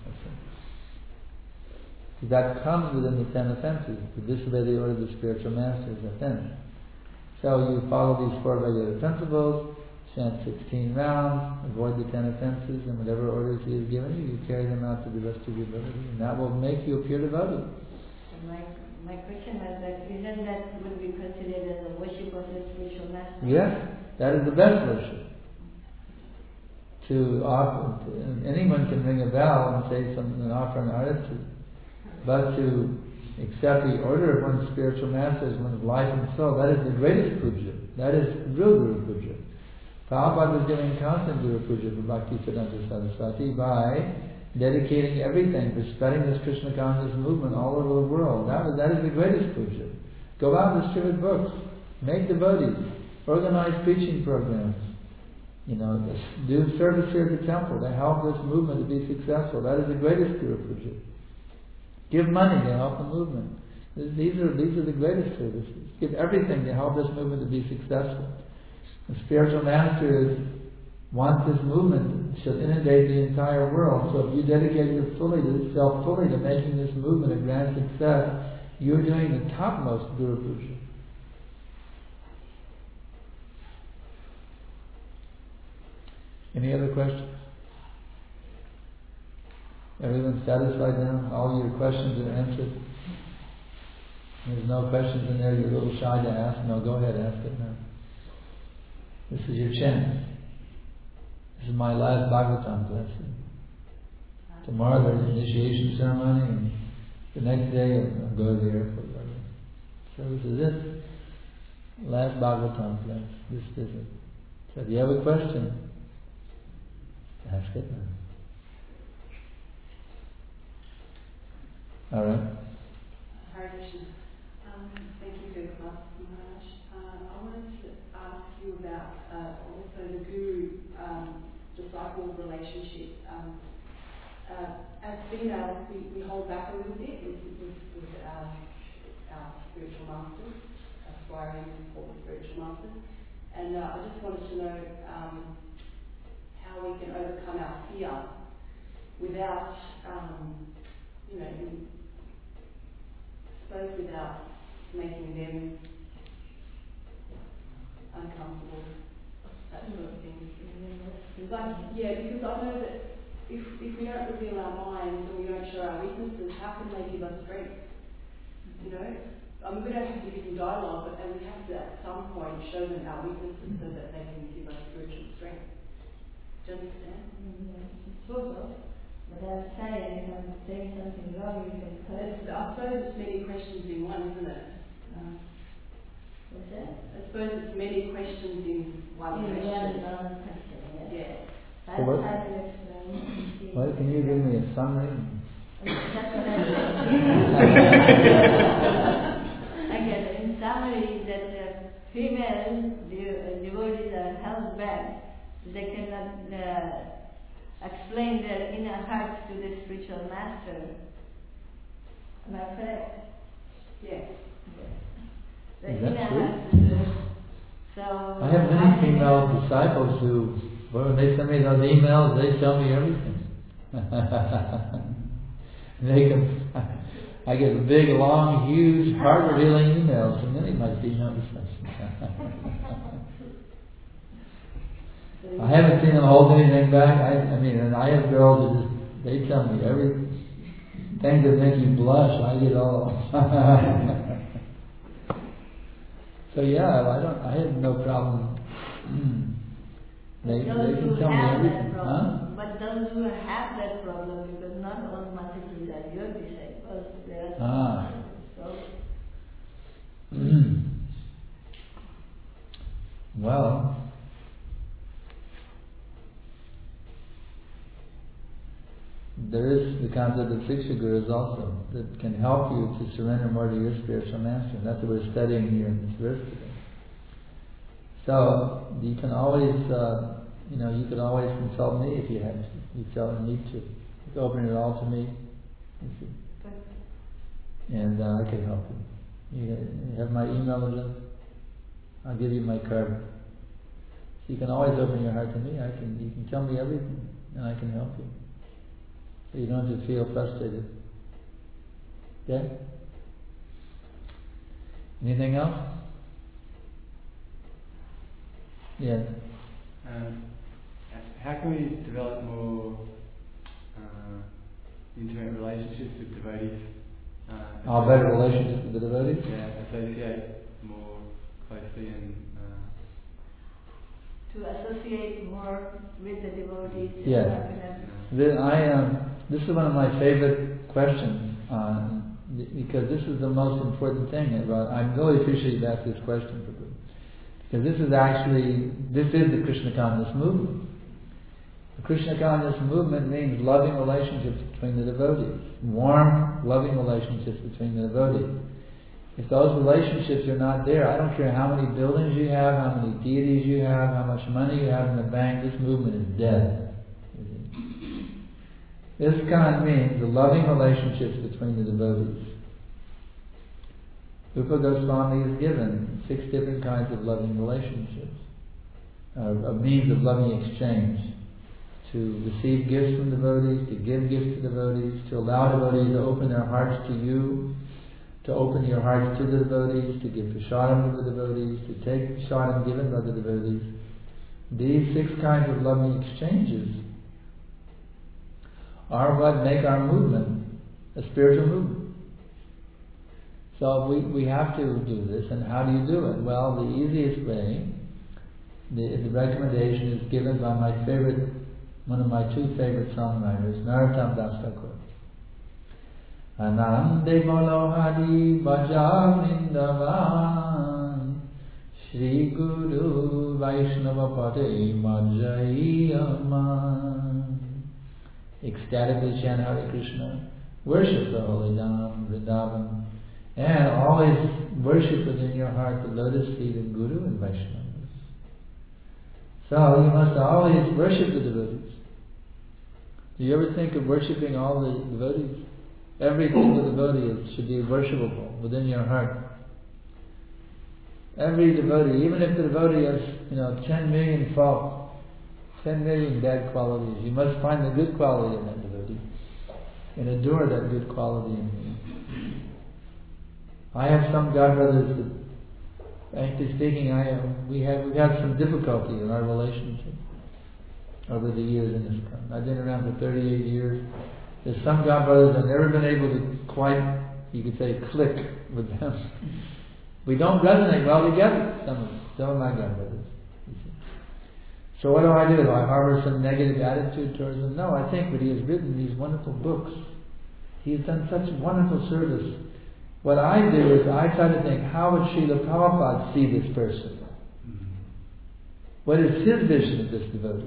That comes within the 10 offenses. To disobey the order of the spiritual master is offense. So you follow these four regulative principles, chant 16 rounds, avoid the 10 offenses, and whatever orders he has given you, you carry them out to the best of your ability. And that will make you a pure devotee. My question was that, isn't that would be considered as a worship of the spiritual master? Yes, that is the best worship. To offer, anyone can ring a bell and say something and offer an arati, but to accept the order of one's spiritual master as one's life and soul, that is the greatest puja. That is real Guru Puja. Prabhupada is giving constant Guru Puja for Bhaktisiddhanta Saraswati by dedicating everything for spreading this Krishna conscious movement all over the world. That is the greatest puja. Go out and distribute books, make devotees, organize preaching programs. Do service here at the temple to help this movement to be successful. That is the greatest Guru Puja. Give money to help the movement. These are the greatest services. Give everything to help this movement to be successful. The spiritual masters want this movement to inundate the entire world. So if you dedicate yourself fully to making this movement a grand success, you're doing the topmost Guru Puja. Any other questions? Everyone's satisfied now? All your questions are answered? There's no questions in there you're a little shy to ask? No, go ahead, ask it now. This is your chance. This is my last Bhagavatam class. Tomorrow there's an initiation ceremony, and the next day I'll go to the airport. So this is it. Last Bhagavatam class, this visit. So if you have a question, ask it now. All right. Hare Krishna. Thank you for your class, Maharaj. I wanted to ask you about also the guru-disciple relationship. As females, we hold back a little bit with our spiritual masters, aspiring for the spiritual masters. And I just wanted to know how we can overcome our fear without, without making them uncomfortable, that sort of thing. Because I know that if we don't reveal our minds and we don't show our weaknesses, how can they give us strength? We don't have to give them dialogue, and we have to at some point show them our weaknesses so that they can give us spiritual strength. Do you understand? Sort of. But I'm saying if I'm saying something wrong, you can correct it. I suppose it's many questions in one, isn't it? What's that? I suppose it's many questions in one question. Yes. Yeah. So what? I'll explain. Well, can you give me a summary? That's what I'm Okay, in summary, that female devotees are held back. They cannot explain their inner hearts to the spiritual master. Am I correct? Yes. The Is that inner true? hearts. So I have many female disciples who, when they send me those emails, they tell me everything. I get big, long, huge, heart-revealing emails from many of my female disciples. I haven't seen them hold anything back. And I have girls that they tell me everything that make you blush. I get all. So I have no problem. They can tell me everything. But those who have that problem, because not automatically are your disciples, there are Well, there is the concept of Siksha Gurus also that can help you to surrender more to your spiritual master. And that's what we're studying here in this verse today. So you can always, you could always consult me if you had to. You felt a need to. You can open it all to me, you see. And I can help you. You have my email address. I'll give you my card. So you can always open your heart to me. You can tell me everything, and I can help you. So you don't have to feel frustrated. Okay? Anything else? Yes. How can we develop more intimate relationships with devotees? Better relationships with the devotees? Yeah, associate more closely and... to associate more with the devotees. Yes. This is one of my favorite questions, because this is the most important thing. I really appreciate you asked this question, Prabhu. Because this is the Krishna Consciousness movement. The Krishna Consciousness movement means loving relationships between the devotees. Warm, loving relationships between the devotees. If those relationships are not there, I don't care how many buildings you have, how many deities you have, how much money you have in the bank, this movement is dead. ISKCON means the loving relationships between the devotees. Rupa Goswami has given 6 different kinds of loving relationships, a means of loving exchange. To receive gifts from devotees, to give gifts to devotees, to allow devotees to open their hearts to you, to open your hearts to the devotees, to give prasadam to the devotees, to take prasadam given by the devotees. These 6 kinds of loving exchanges are what make our movement a spiritual movement. So we have to do this, and how do you do it? Well, the easiest way, the recommendation is given by one of my 2 favorite songwriters, Narottam Das Thakur. Anande bolo hari bhaja vrindavan, Shri Guru Vaishnava Pade Majai Aman. Ecstatically chant Hare Krishna, Worship the holy Dham, Vrindavan, and always worship within your heart the lotus feet of Guru and Vaishnavas. So you must always worship the devotees. Do you ever think of worshipping all the devotees? Every single devotee should be worshipable within your heart. Every devotee, even if the devotee has, 10 million faults, 10 million bad qualities, you must find the good quality in that devotee and adore that good quality in him. I have some godbrothers that, frankly speaking, we've had some difficulty in our relationship over the years in this country. I've been around for 38 years. There's some godbrothers I've never been able to quite, you could say, click with them. We don't resonate well together, some of my godbrothers. So what do? Do I harbor some negative attitude towards him? No, I think that he has written these wonderful books. He has done such wonderful service. What I do is I try to think, how would Srila Prabhupada see this person? What is his vision of this devotee?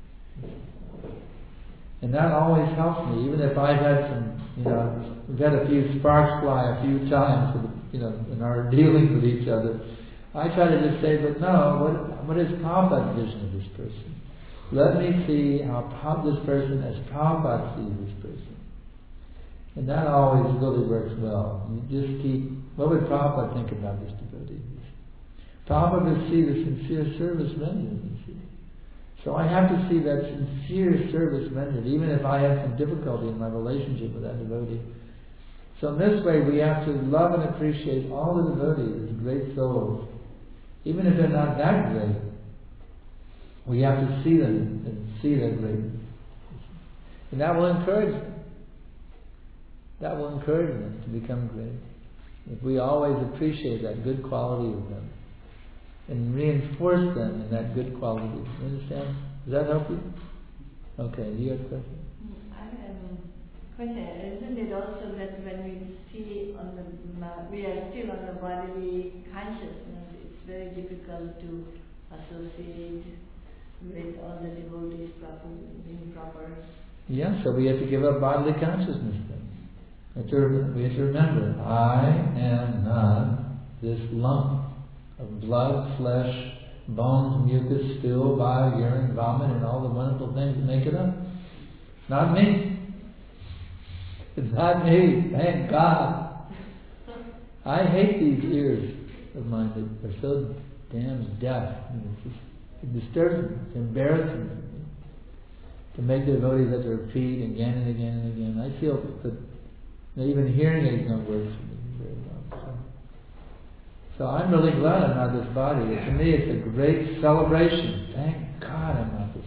And that always helps me, even if I've had some, we've had a few sparks fly a few times, in our dealings with each other. I try to just say, but no, what is Prabhupada's vision of this person? Let me see how this person, as Prabhupada sees this person. And that always really works well. You just keep, what would Prabhupada think about this devotee? Prabhupada would see the sincere service rendered, you see. So I have to see that sincere service rendered, even if I have some difficulty in my relationship with that devotee. So in this way, we have to love and appreciate all the devotees as great souls. Even if they're not that great, we have to see them and see their greatness. And that will encourage them. That will encourage them to become great. If we always appreciate that good quality of them and reinforce them in that good quality. You understand? Does that help you? Okay, you have a question? I have a question. Isn't it also that when we see we are still on the bodily consciousness, it's very difficult to associate with all the devotees being proper? Yeah, so we have to give up bodily consciousness then. We have to remember, I am not this lump of blood, flesh, bones, mucus, stool, bile, urine, vomit, and all the wonderful things that make it up. Not me. It's not me, thank God. I hate these ears of mine. They're so damn deaf. It disturbs me. It's embarrassing to make the devotees have to repeat again and again and again. I feel that even hearing aids don't work for me very well. So I'm really glad I'm not this body. To me, it's a great celebration. Thank God I'm not this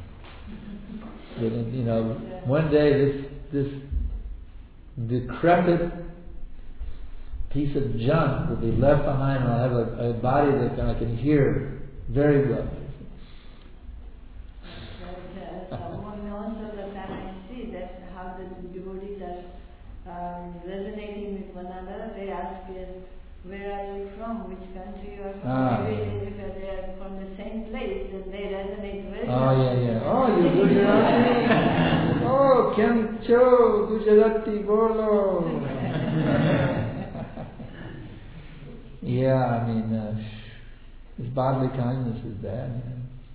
body. One day this decrepit piece of junk will be left behind, and I'll have a body that I can hear very well. Also that I see that how the devotees are resonating with one another. They ask, where are you from? Which country you are from? If they are from the same place, then they resonate very well. Yeah. Oh, you Gujarati. Oh, Kem Cho, Gujarati Bolo. Yeah, this bodily kindness is bad.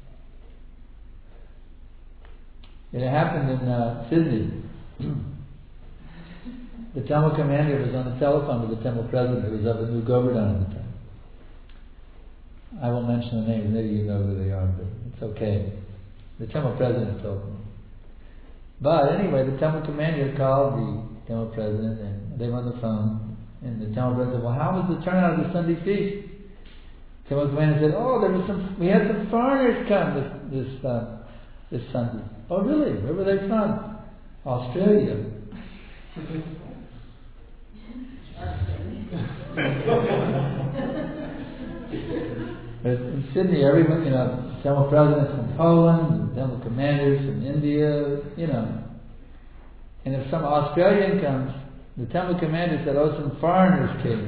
It happened in Sydney. The temple commander was on the telephone to the temple president, who was of the New Govardhan at the time. I won't mention the names, maybe you know who they are, but it's okay. The temple president told me. But anyway, the temple commander called the temple president, and they were on the phone, and the temple president said, well, how was the turnout of the Sunday feast? The temple commander said, we had some foreigners come this Sunday. Oh really? Where were they from? Australia. In Sydney, everyone, temple presidents from Poland, temple commanders from India, And if some Australian comes, the temple commander said, oh, some foreigners came.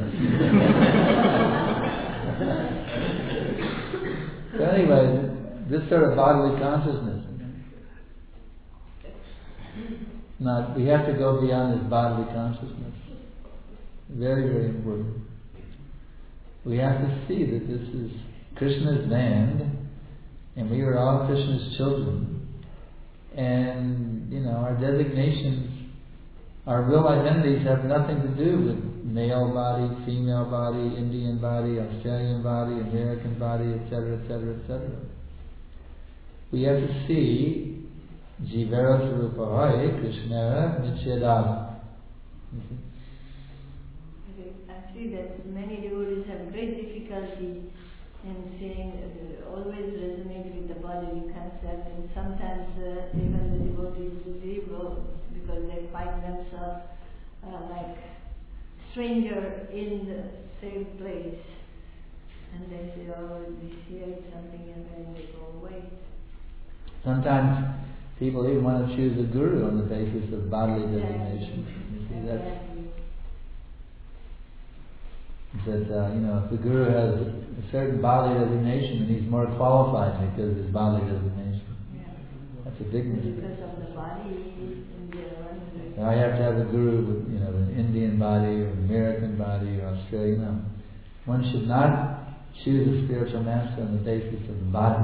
So anyway, this sort of bodily consciousness. we have to go beyond this bodily consciousness. Very, very important. We have to see that this is Krishna's land, and we are all Krishna's children. And, our designations, our real identities have nothing to do with male body, female body, Indian body, Australian body, American body, etc., etc., etc. We have to see Jivara Sarupahai Krishnara Nichedava. I see that many devotees have great difficulty in seeing, always resonate with the bodily concept, and sometimes even the devotees leave because they find themselves like stranger in the same place, and they say, oh, this here is something, and then they go away. Sometimes people even want to choose a guru on the basis of bodily designation. You see, that's that if the guru has a certain bodily designation, then he's more qualified because of his bodily designation. Yeah. That's a big mistake. Because of the body, I have to have a guru with an Indian body or American body or Australian. One should not choose a spiritual master on the basis of the body.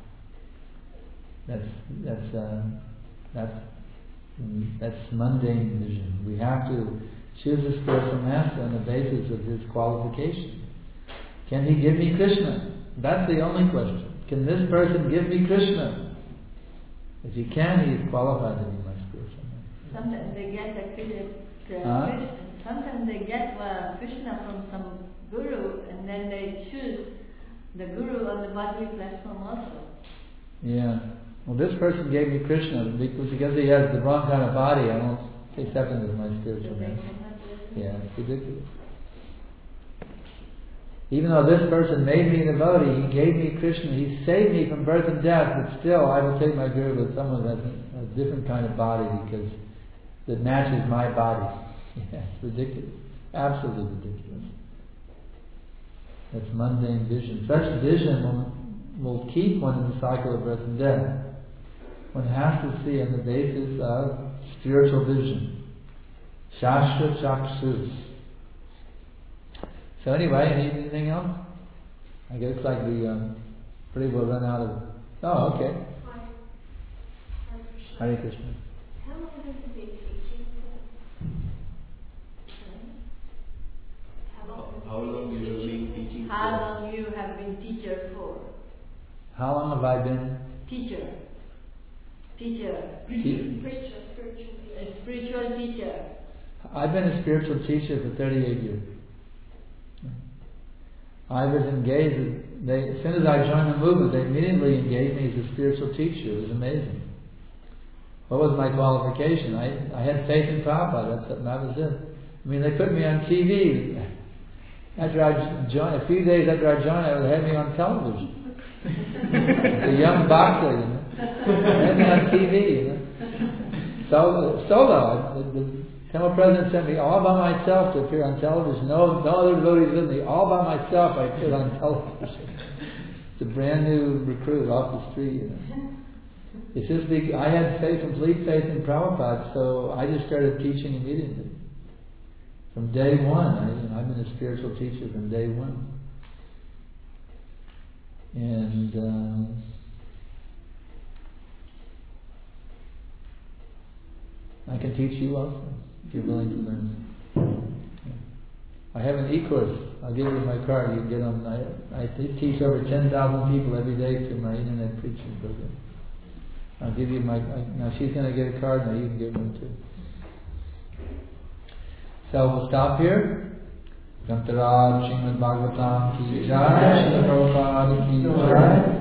That's mundane vision. We have to choose a spiritual master on the basis of his qualification. Can he give me Krishna? That's the only question. Can this person give me Krishna? If he can, he is qualified to be my spiritual master. Sometimes they get sometimes they get Krishna from some guru, and then they choose the guru on the bodily platform also. Yeah. Well, this person gave me Krishna because he has the wrong kind of body. I won't accept him as my spiritual master. Yeah, it's ridiculous. Even though this person made me a devotee, he gave me Krishna, he saved me from birth and death, but still I will take my guru with someone who has a different kind of body because that matches my body. Yeah, it's ridiculous. Absolutely ridiculous. That's mundane vision. Such vision will keep one in the cycle of birth and death. One has to see on the basis of spiritual vision. Shastra Chakshus. So anyway, anything else? I guess like we pretty well run out of... Oh, okay. Hare Krishna. How long has it been teaching for? How long you have been teaching for? How long you have been teacher for? How long have I been? Teacher. A spiritual teacher. I've been a spiritual teacher for 38 years. I was engaged. As soon as I joined the movement, they immediately engaged me as a spiritual teacher. It was amazing. What was my qualification? I had faith in Prabhupada. That was it. I mean, they put me on TV. After I joined, a few days after I joined, they had me on television. A young boxer, They had me on TV, Solo. The Temple President sent me all by myself to appear on television. No other devotees with me. All by myself, I appeared on television. It's a brand new recruit off the street. It's just I had complete faith in Prabhupada, so I just started teaching immediately. From day one, I've been a spiritual teacher from day one. And I can teach you also, if you're willing to learn. I have an e-course. I'll give you my card. You can get on. I teach over 10,000 people every day through my internet preaching program. I'll give you now she's going to get a card, now you can get one too. So we'll stop here. Grantaraj Srimad Bhagavatam ki jai, Srila Prabhupada ki jai.